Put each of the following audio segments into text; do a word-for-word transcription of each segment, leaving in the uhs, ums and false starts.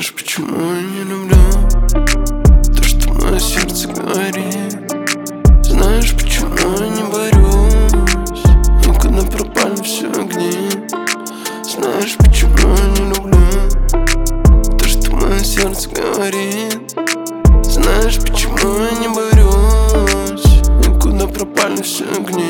Знаешь, почему я не люблю то, что мое сердце говорит? Знаешь, почему я не борюсь? И куда пропали все огни? Знаешь, почему я не люблю то, что мое сердце говорит? Знаешь, почему я не борюсь? И куда пропали все огни?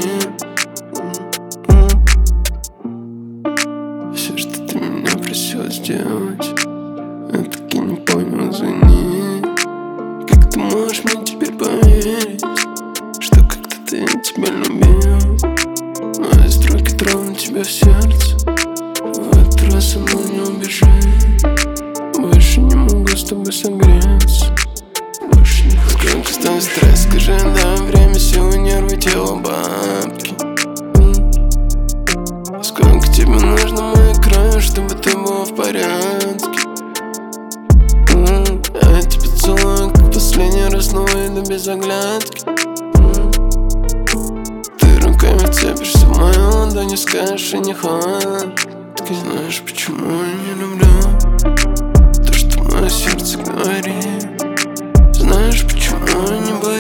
Все, что ты меня просила сделать, я таки не понял, извини. Как ты можешь мне теперь поверить, что когда-то я тебя любил? Мои строки тронут тебя в сердце, в этот раз со мной не убежи. Больше не могу с тобой согреться, больше не хочу. Сколько стоит стресс, скажи, да, время, силы, нервы, тело, бабки. Сколько тебе нужно моих краю, чтобы ты была в порядке? м-м, А я тебя целую, как последний раз, снова иду без оглядки. м-м, Ты руками вцепишься в мою ладонь, скажешь, и не хватит. Ты знаешь, почему я не люблю то, что мое сердце говорит? Знаешь, почему я не боюсь?